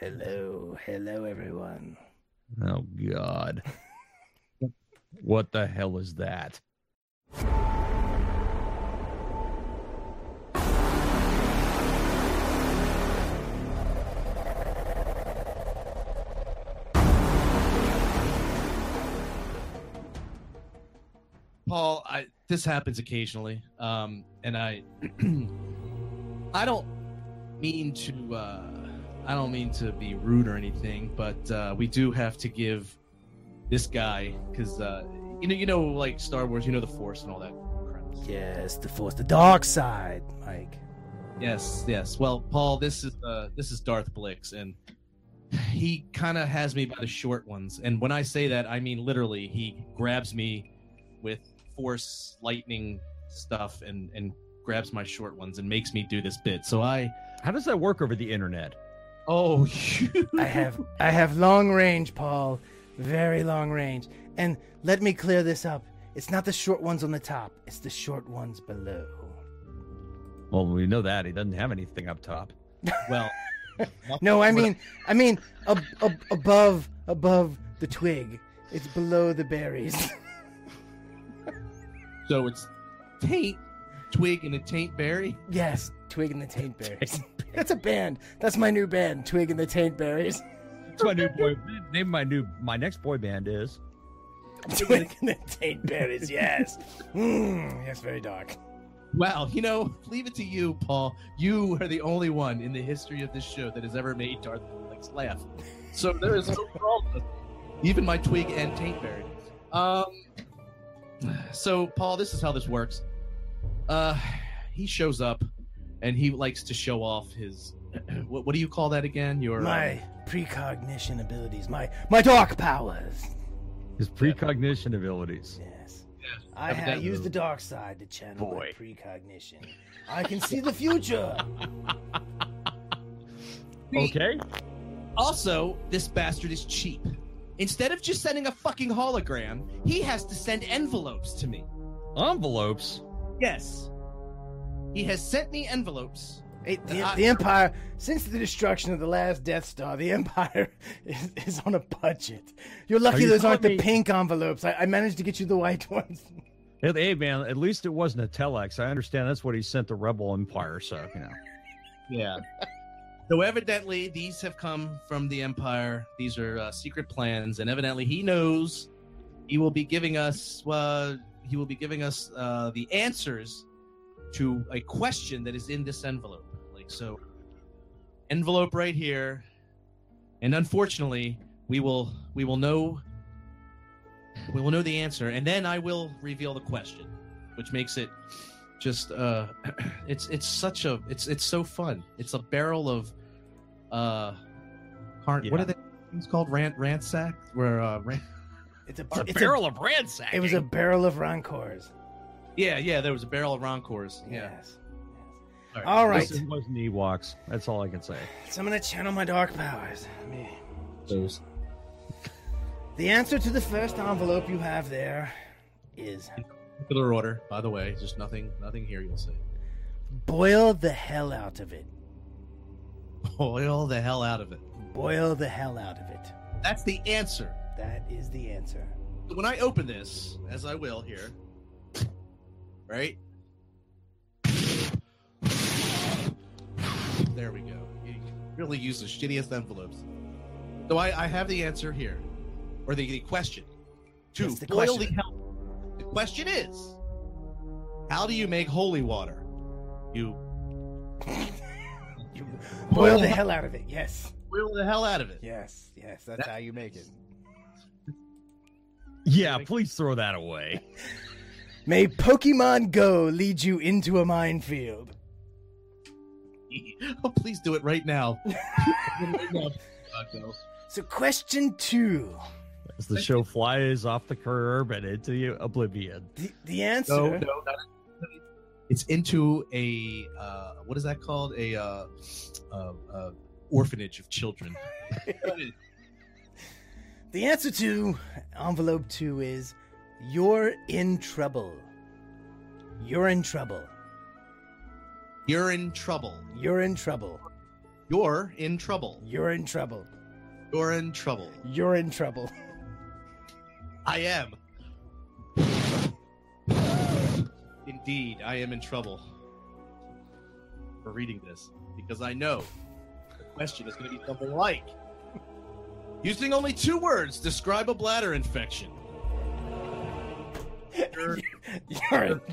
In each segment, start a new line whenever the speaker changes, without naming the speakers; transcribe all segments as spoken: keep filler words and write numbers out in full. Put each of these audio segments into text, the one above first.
Hello, hello, everyone.
Oh, God. What the hell is that?
Paul, I, this happens occasionally, um, and I, I don't mean to, uh, I don't mean to be rude or anything, but uh, we do have to give this guy, because uh, you know, you know, like Star Wars, you know, the Force and all that crap.
Yes, the Force, the dark side, Mike.
Yes, yes. Well, Paul, this is uh, this is Darth Blix, and he kind of has me by the short ones. And when I say that, I mean literally. He grabs me with Force lightning stuff and and grabs my short ones and makes me do this bit. So I,
How does that work over the internet?
oh,
I have I have long range, Paul. Very long range. And let me clear this up. It's not the short ones on the top. It's the short ones below.
Well, we know that. He doesn't have anything up top.
well.
No, I mean, I mean, ab- ab- above, above the twig. It's below the berries.
So it's taint, twig, and a taint berry?
Yes, Twig and the Taint Berries. That's a band. That's my new band, Twig and the Taint Berries.
That's my new boy. Name my new my next boy band is
Twig and the Taint Berries, yes. Mm, yes, very dark.
Wow, you know, leave it to you, Paul. You are the only one in the history of this show that has ever made Darth Blix laugh. So there is no problem. Even my twig and taint berry. Um. So, Paul, this is how this works. Uh, he shows up, and he likes to show off his. What, what do you call that again? Your
My
um,
precognition abilities, my my dark powers.
his precognition abilities.
Yes.
yes,
I have
evidently.
used the dark side to channel my
Boy.
precognition. I can see the future.
Okay.
Also, this bastard is cheap. Instead of just sending a fucking hologram, he has to send envelopes to me.
Envelopes.
Yes. He has sent me envelopes.
Hey, the,
I-
the Empire, since the destruction of the last Death Star, the Empire is, is on a budget. You're lucky
you
those aren't the
telling me-
pink envelopes. I, I managed to get you the white ones.
Hey, hey, man, at least it wasn't a telex. I understand that's what he sent the Rebel Empire, so, you know.
Yeah. So evidently, these have come from the Empire. These are uh, secret plans, and evidently, he knows he will be giving us. Uh, he will be giving us uh, the answers to a question that is in this envelope. Like so, envelope right here, and unfortunately, we will we will know we will know the answer, and then I will reveal the question, which makes it just uh, it's it's such a it's it's so fun. It's a barrel of uh, car-
Yeah.
what are the things called? Rant ransack? Where uh, ran-
It's a,
It's a
it's
barrel of ransack.
It was a barrel of rancors.
yeah, yeah, there was a barrel of Roncors. Yeah.
Yes.
All right.
All right.
This wasn't Ewoks. That's all I can say.
So I'm going to channel my dark powers. Let me-
Those.
The answer to the first envelope you have there is
Particular order, by the way. Just nothing, nothing here. You'll see.
boil the hell out of it.
Boil the hell out of it.
Boil the hell out of it.
That's the answer.
That is the answer.
When I open this, as I will here, right? There we go. You really use the shittiest envelopes. So I, I have the answer here, or the, the question. To
What's the
boil
question?
the hell. The question is, how do you make holy water? You
You boil the hell out of it. Yes.
boil the hell out of it.
Yes. Yes. That's
That-
how you make it.
Yeah, please throw that away.
May Pokemon Go lead you into a minefield.
Oh, please do it right now. Right now. Rocco.
So, question two.
As the show flies off the curb and into the oblivion.
The, the answer.
No, no, not it's into a uh, what is that called? A uh, uh, uh, orphanage of children.
The answer to envelope two is you're in trouble. You're in trouble.
You're in trouble.
You're in trouble.
You're in trouble.
You're in trouble.
You're in trouble.
You're in trouble.
I am. Indeed, I am in trouble for reading this because I know the question is going to be something like, using only two words, describe a bladder infection. You're,
You're in...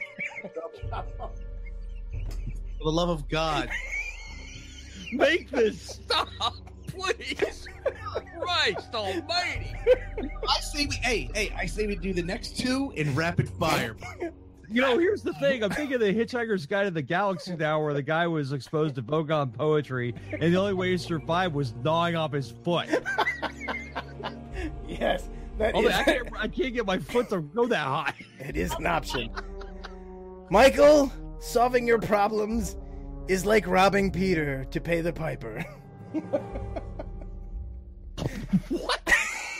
for the love of God.
Make this stop, please. Christ almighty.
I say we, hey, hey, I say we do the next two in rapid fire.
You know, here's the thing. I'm thinking of the Hitchhiker's Guide to the Galaxy now, where the guy was exposed to Vogon poetry, and the only way to survive was gnawing off his foot.
Yes, that
Oh,
is...
I, can't, I can't get my foot to go that high.
It is an option. Michael, solving your problems is like robbing Peter to pay the piper.
What?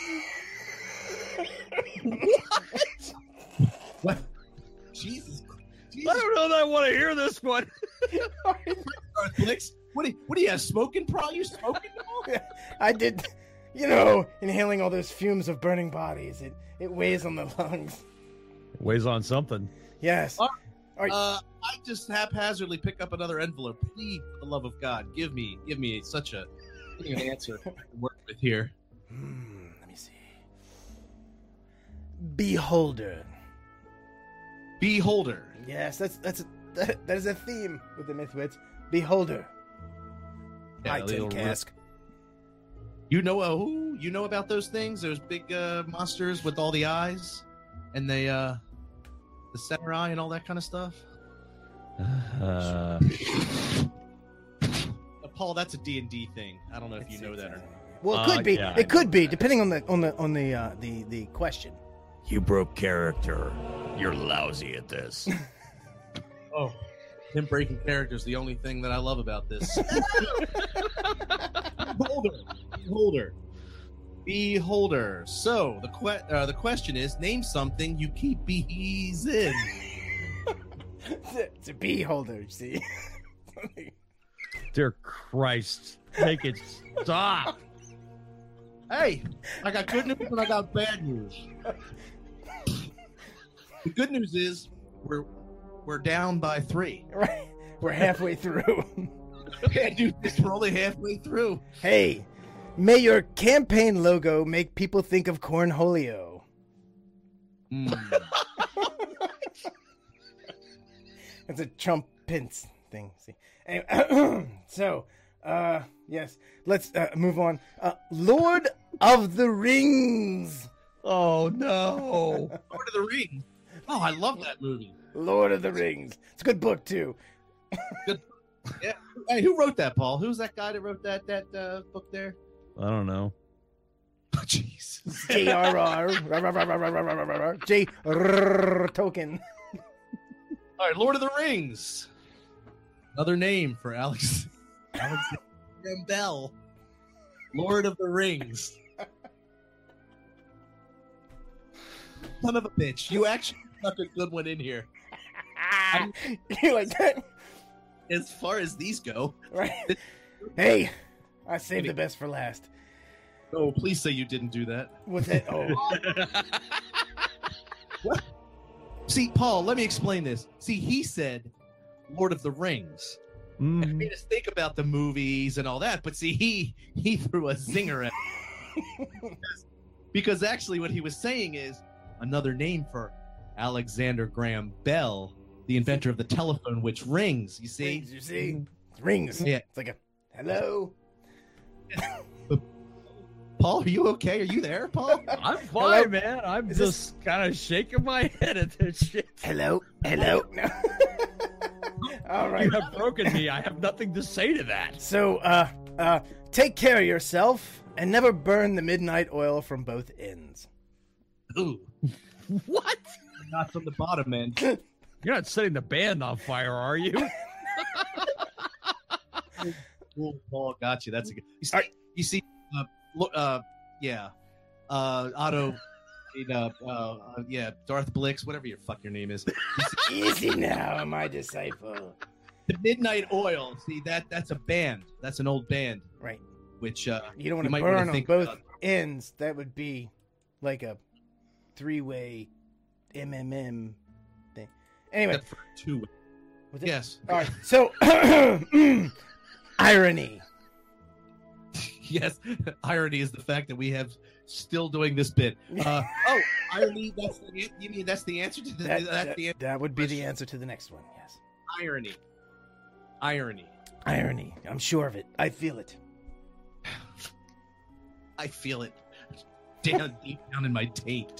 What? Jesus. Jesus.
I don't know that I want to hear this one.
Blix, what do you, what do you have? Smoking pro? You smoking now?
I did, you know, inhaling all those fumes of burning bodies. It it weighs on the lungs.
Weighs on something.
Yes.
All
Are-
Uh, I just haphazardly pick up another envelope. Please, for the love of God, give me, give me such a, give me an answer to work with here.
Hmm, let me see. Beholder.
Beholder.
Yes, that's that's that, that is a theme with the Mythwits. Beholder.
Yeah,
High
a
tin
little
cask.
You know uh, who? You know about those things? Those big uh, monsters with all the eyes, and they, uh, the center eye and all that kind of stuff.
Uh,
Uh, Paul, that's a D and D thing. I don't know if you know that or not.
Well, it
Uh,
could be.
yeah, I
it could
know
be,
that.
depending on the on the on the uh, the the question.
you broke character. You're lousy at this.
Oh, him breaking character is the only thing that I love about this. Beholder, beholder, beholder. So the que- uh, the question is, name something you keep bees in.
It's a beholder, you see.
Dear Christ, make it stop.
Hey, I got good news and I got bad news. The good news is we're we're down by three.
Right, we're halfway through.
Bad news is we're only halfway through.
Hey, may your campaign logo make people think of Cornholio.
Mm.
It's a Trump Pence thing. See, anyway, so uh, yes, let's uh, move on. Uh, Lord of the Rings.
Oh, no.
Lord of the Rings. Oh, I love that movie.
Lord of the Rings. It's a good book too.
Yeah. Hey, who wrote that, Paul? Who's that guy that wrote that that uh, book there?
I don't know.
Oh, jeez.
J R R J R Tolkien.
All right, Lord of the Rings. Another name for Alex. Alexander Graham Bell. Lord of the Rings. Son of a bitch. You actually stuck a good one in here.
You like that?
As far as these go.
Right. Hey, I saved the best for last.
Oh, please say you didn't do that.
What's that? Oh,
What? See, Paul, let me explain this. See, he said Lord of the Rings. And it
Mhm.
made us think about the movies and all that, but see, he he threw a zinger at because, because actually what he was saying is another name for Alexander Graham Bell, the inventor of the telephone which rings, you see?
rings, you see? Rings.
Yeah.
It's like a hello.
Paul, are you okay? Are you there, Paul?
I'm fine,
Hello?
man. I'm
Is
just kind of shaking my head at this shit.
Hello. Hello. No. All right.
You have broken me. I have nothing to say to that.
So, uh, uh, take care of yourself and never burn the midnight oil from both ends.
Ooh,
What?
not from the bottom end.
You're not setting the band on fire, are you?
Cool, Paul, got you. That's a good. You see,
All right.
you see uh, look, uh, yeah, uh, Otto, uh, uh, uh, yeah, Darth Blix, whatever your fuck your name is.
Easy now, my disciple.
The Midnight Oil. See that? That's a band. That's an old band.
Right.
Which uh,
You don't want to
might wanna
burn on
think
both
about.
ends. That would be like a three-way M M M thing. Anyway,
Except for two.
was it?
Yes.
All right. So, irony.
Yes. Irony is the fact that we have still doing this bit. Uh, oh, irony. That's the, you mean that's the answer to the,
That,
that's
that,
the
that would be the
question.
answer to the next one. Yes.
irony. Irony.
Irony. I'm sure of it. I feel it.
I feel it down deep down in my taint.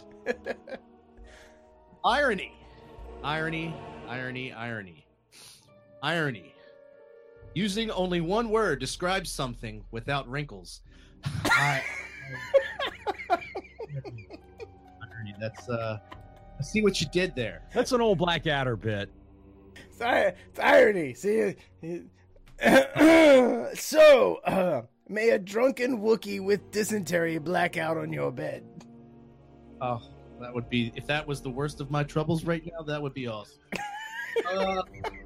Irony. Irony. Irony. Irony. Irony. Using only one word describes something without wrinkles. I, irony. That's uh. I see what you did there.
That's an old Blackadder bit.
It's, ir- it's irony. See. So, uh, may a drunken Wookiee with dysentery black out on your bed.
Oh, that would be if that was the worst of my troubles right now. That would be awesome. uh,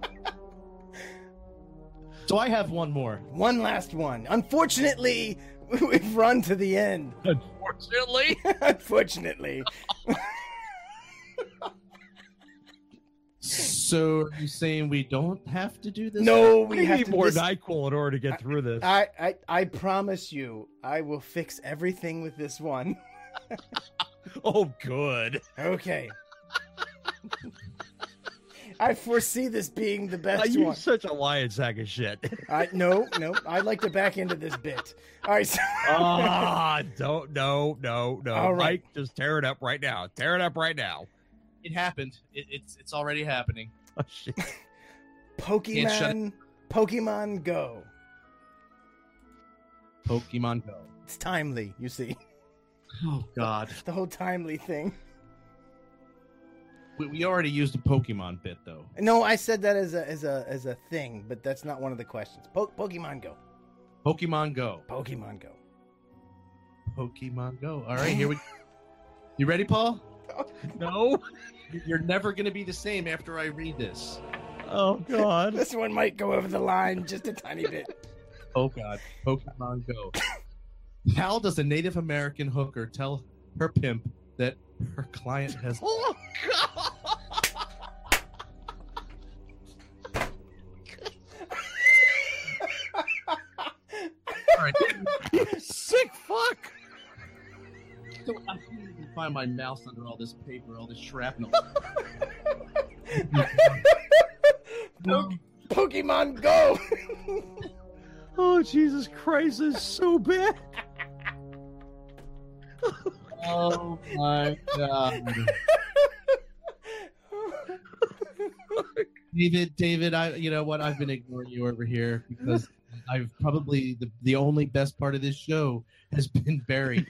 so I have one more.
One last one. Unfortunately, we've run to the end.
Unfortunately.
Unfortunately.
So are you saying we don't have to do this?
No, we
We
have
need
to.
more
This,
NyQuil in order to get through this.
I, I, I promise you, I will fix everything with this one.
Oh, good.
Okay. I foresee this being the
Are
best
you
one.
such a lion sack of shit?
I no, no. I'd like to back into this bit. All right. So,
Ah, don't, no, no, no.
All right.
Mike, just tear it up right now. Tear it up right now.
It happened. It, it's it's already happening.
Oh, shit.
Can't shut
Pokemon, Pokemon Go.
Pokemon Go.
It's timely, you see.
Oh God.
The whole timely thing.
We, we already used a Pokemon bit though.
No, I said that as a as a as a thing, but that's not one of the questions. Po- Pokemon Go.
Pokemon Go.
Pokemon Go.
Pokemon Go. All right, here we. You ready, Paul?
No.
You're never gonna be the same after I read this.
Oh, God.
This one might go over the line just a tiny bit.
Oh God. Pokemon Go. How does a Native American hooker tell her pimp that her client has? Oh God. All right.
Sick fuck.
So I can't even find my mouse under all this paper, all this shrapnel.
Po- Pokemon Go.
Oh, Jesus Christ, this is so bad.
Oh my God. David, David, I you know what? I've been ignoring you over here because I've probably the, the only best part of this show has been buried.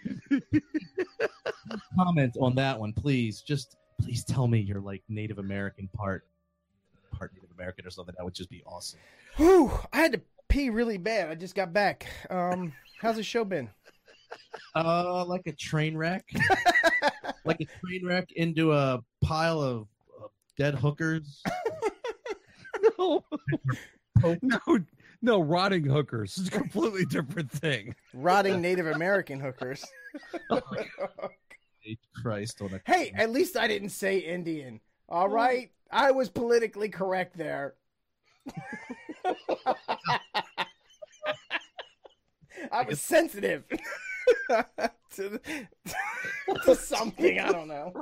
Comment on that one, please. Just please tell me you're like Native American part part Native American or something. That would just be awesome.
Whew, I had to pee really bad. I just got back. Um, how's the show been?
Uh, like a train wreck, like a train wreck into a pile of, of dead hookers.
No. No, no, rotting hookers. It's a completely different thing.
Rotting Native American hookers.
Christ on a
Hey, at least I didn't say Indian. All right, I was politically correct there. I was sensitive to, the, to something. I don't know.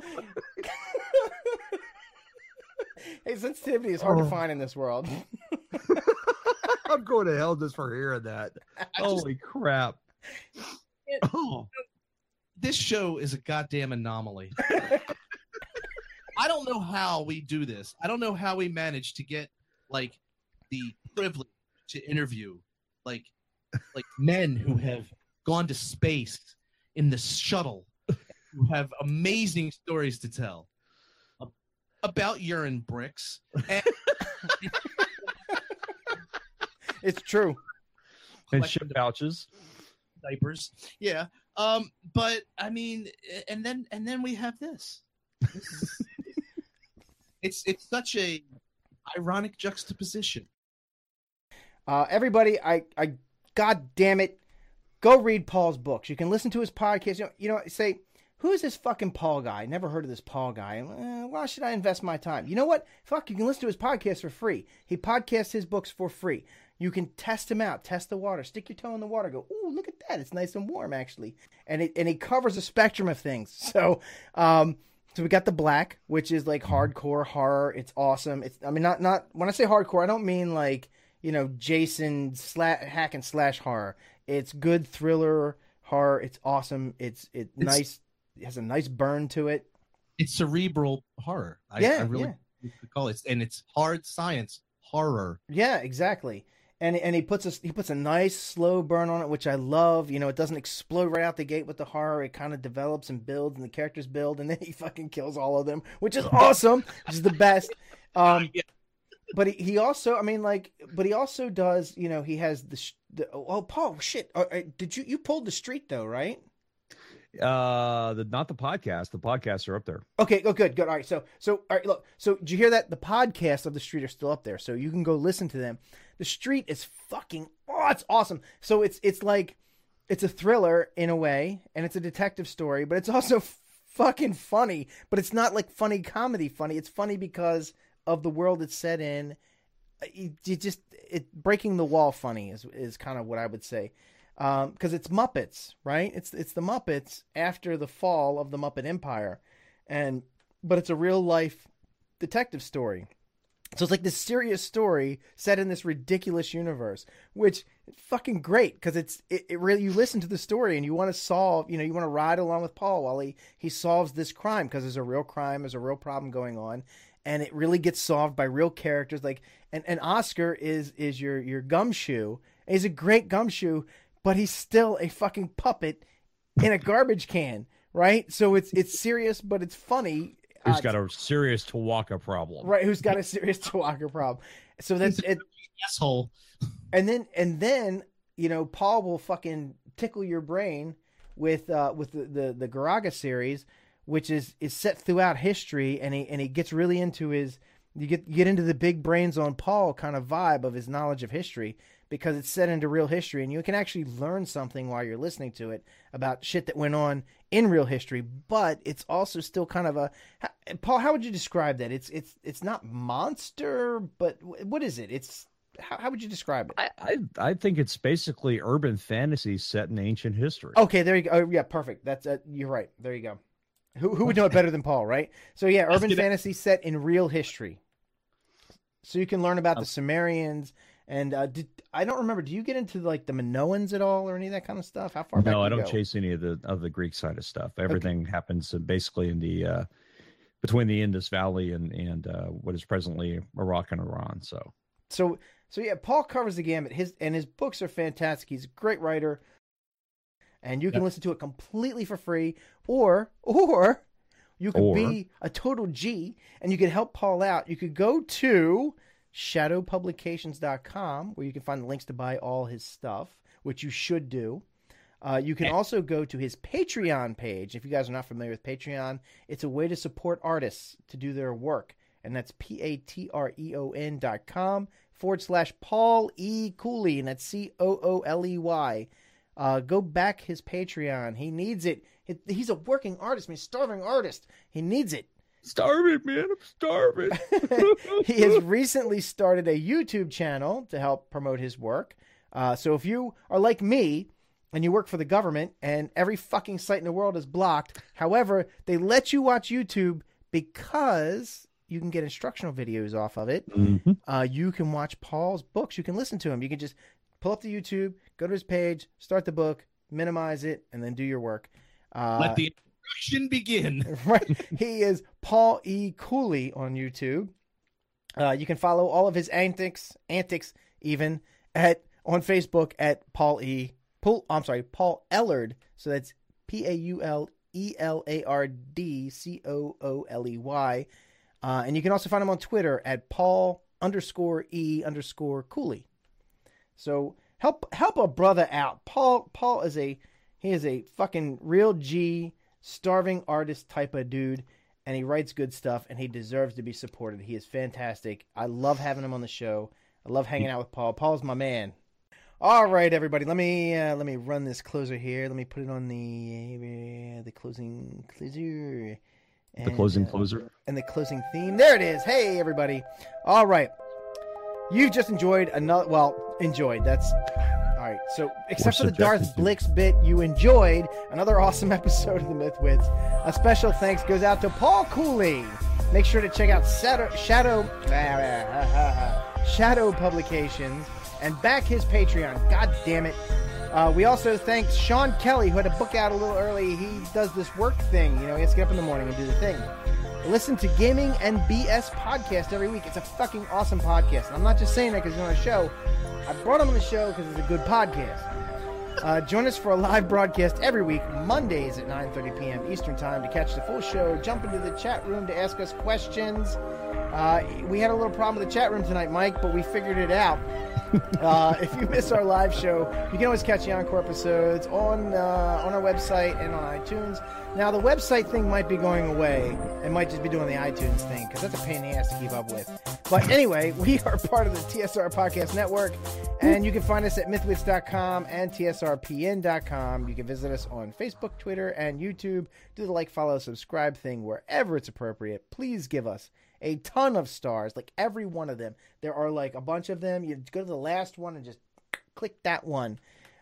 Hey, sensitivity is hard
Oh.
to find in this world.
I'm going to hell just for hearing that.
I just-
Holy crap.
It-
Oh,
this show is a goddamn anomaly. I don't know how we do this. I don't know how we manage to get like the privilege to interview like like men who have gone to space in the shuttle, who have amazing stories to tell about urine bricks. And
It's true.
and shit pouches.
diapers. Yeah. Um, but I mean, and then and then we have this. This is- it's it's such a ironic juxtaposition.
Uh, everybody, I, I, God damn it, go read Paul's books. You can listen to his podcast. You know, you know say, who is this fucking Paul guy? Never heard of this Paul guy. Eh, why should I invest my time? You know what? Fuck, you can listen to his podcast for free. He podcasts his books for free. You can test him out, test the water, stick your toe in the water, go, ooh, look at that. It's nice and warm, actually. And it and it covers a spectrum of things. So, um, so we got the Black, which is like hardcore horror. It's awesome. It's, I mean, not, not, when I say hardcore, I don't mean like, you know, Jason sla- hack and slash horror. It's good thriller horror. It's awesome. It's, it
It's-
nice. It has a nice burn to it.
It's cerebral horror. I,
Yeah,
I really
yeah.
could call it, and it's hard science horror.
Yeah, exactly. And and he puts a he puts a nice slow burn on it, which I love. You know, it doesn't explode right out the gate with the horror. It kind of develops and builds, and the characters build, and then he fucking kills all of them, which is awesome. Which is the best. Um,
Yeah.
but he, he also, I mean, like, but he also does. You know, he has the, sh- the oh Paul shit. Uh, uh, did you you pulled the street though, right?
Uh, the not the podcast. The podcasts are up there.
Okay, oh, good, good. All right, so, so, all right, look. So, did you hear that? The podcasts of The Street are still up there, so you can go listen to them. The Street is fucking, oh, it's awesome. So it's, it's like, it's a thriller in a way, and it's a detective story, but it's also f- fucking funny. But it's not like funny comedy funny. It's funny because of the world it's set in. You, you just, it breaking the wall funny is is kind of what I would say. Um, because it's Muppets, right? It's it's the Muppets after the fall of the Muppet Empire, and but it's a real life detective story. So it's like this serious story set in this ridiculous universe, which is fucking great because it's it, it really you listen to the story and you want to solve, you know, you want to ride along with Paul while he he solves this crime because there's a real crime, there's a real problem going on, and it really gets solved by real characters. Like and, and Oscar is is your your gumshoe. He's a great gumshoe. But he's still a fucking puppet in a garbage can, right? So it's it's serious, but it's funny.
Who's
Uh,
got a serious Tawaka problem?
right? Who's got a serious Tawaka problem? So that's it.
Asshole.
And then and then you know Paul will fucking tickle your brain with uh, with the, the the Garaga series, which is is set throughout history, and he and he gets really into his. You get you get into the big brains on Paul kind of vibe of his knowledge of history. Because it's set into real history, and you can actually learn something while you're listening to it about shit that went on in real history. But it's also still kind of a Paul. How would you describe that? It's it's it's not monster, but what is it? It's how, how would you describe it?
I, I I think it's basically urban fantasy set in ancient history.
Okay, there you go. Oh, yeah, perfect. That's uh, you're right. There you go. Who who would know it better than Paul, right? So yeah, urban
get it.
fantasy set in real history. So you can learn about the Sumerians. And uh, did, I don't remember. Do you get into like the Minoans at all, or any of that kind of stuff? How far back?
No,
do
I
you
don't
go?
chase any of the of the Greek side of stuff. Everything happens uh, basically in the uh, between the Indus Valley and and uh, what is presently Iraq and Iran. So,
So, so yeah, Paul covers the gamut. His and his books are fantastic. He's a great writer, and you can
Yep.
listen to it completely for free, or or you could
Or-
be a total G and you could help Paul out. You could go to shadow publications dot com where you can find the links to buy all his stuff, which you should do. Uh, you can also go to his Patreon page. If you guys are not familiar with Patreon, it's a way to support artists to do their work. And that's P-A-T-R-E-O-N dot com forward slash Paul E. Cooley. And that's C O O L E Y. Uh, go back his Patreon. He needs it. He- He's a working artist, I mean, starving artist. He needs it.
starving, man, I'm starving.
He has recently started a YouTube channel to help promote his work. Uh, so if you are like me and you work for the government and every fucking site in the world is blocked, however, they let you watch YouTube because you can get instructional videos off of it.
Mhm.
Uh, you can watch Paul's books. You can listen to him. You can just pull up the YouTube, go to his page, start the book, minimize it, and then do your work. Uh,
Let the introduction begin.
right. He is Paul E. Cooley on YouTube. Uh, you can follow all of his antics, antics even at on Facebook at Paul E. Paul, I'm sorry, Paul Ellard. So that's P A U L E L A R D C O O L E Y. Uh, and you can also find him on Twitter at Paul underscore E underscore Cooley. So help help a brother out. Paul Paul is a he is a fucking real G, starving artist type of dude, and he writes good stuff, and he deserves to be supported. He is fantastic. I love having him on the show. I love hanging out with Paul. Paul's my man. All right, everybody. Let me uh, let me run this closer here. Let me put it on the uh, the closing closer. And,
The closing
uh,
closer.
and the closing theme. There it is. Hey, everybody. All right. You've just enjoyed another, well, enjoyed. That's, all right. So, except for the Darth
subjective.
Blix bit, you enjoyed another awesome episode of the Mythwits. A special thanks goes out to Paul Cooley. Make sure to check out Shadow, Shadow, Shadow Publications and back his Patreon. God damn it. Uh, we also thank Sean Kelly, who had to book out a little early. He does this work thing. You know, he has to get up in the morning and do the thing. Listen to Gaming and B S podcast every week. It's a fucking awesome podcast. And I'm not just saying that because he's on a show. I brought him on the show because it's a good podcast. Uh, join us for a live broadcast every week, Mondays at nine thirty p.m. Eastern Time to catch the full show. Jump into the chat room to ask us questions. Uh, we had a little problem with the chat room tonight, Mike, but we figured it out. uh, if you miss our live show, you can always catch the encore episodes on uh, on our website and on iTunes. Now, the website thing might be going away and might just be doing the iTunes thing because that's a pain in the ass to keep up with. But anyway, we are part of the T S R Podcast Network, and you can find us at mythwits dot com and T S R P N dot com. You can visit us on Facebook, Twitter, and YouTube. Do the like, follow, subscribe thing wherever it's appropriate. Please give us a ton of stars, like every one of them. There are like a bunch of them. You go to the last one and just click that one.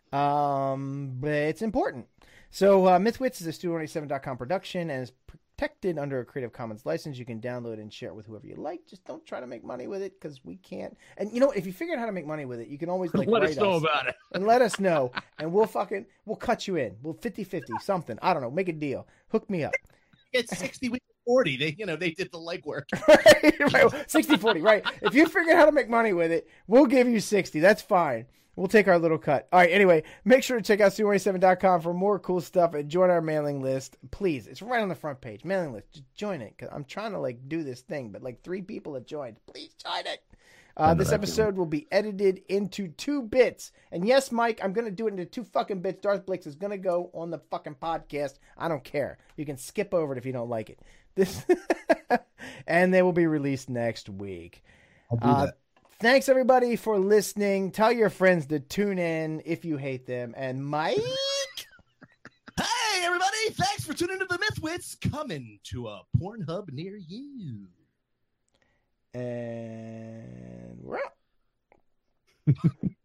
Um, but it's important. So uh, Mythwits is a Stu eighty-seven dot com production and is protected under a Creative Commons license. You can download and share it with whoever you like. Just don't try to make money with it because we can't. And you know, if you figure out how to make money with it, you can always like
Let
write
us know about it.
and let us know, and we'll fucking we'll cut you in. We'll fifty-fifty something. I don't know. Make a deal. Hook me up.
It's sixty, we forty. They, you know, they did the legwork.
right, right. sixty forty, right. If you figure out how to make money with it, we'll give you sixty. That's fine. We'll take our little cut. All right, anyway, make sure to check out Stu eighty-seven dot com for more cool stuff and join our mailing list. Please, it's right on the front page. Mailing list. Just join it because I'm trying to like do this thing, but like three people have joined. Please join it. Uh, this episode will be edited into two bits. And yes, Mike, I'm going to do it into two fucking bits. Darth Blix is going to go on the fucking podcast. I don't care. You can skip over it if you don't like it. This, and they will be released next week.
I'll do
Uh,
that.
Thanks, everybody, for listening. Tell your friends to tune in if you hate them. And Mike?
Hey, everybody. Thanks for tuning to the Mythwits, coming to a Pornhub near you.
And we're out.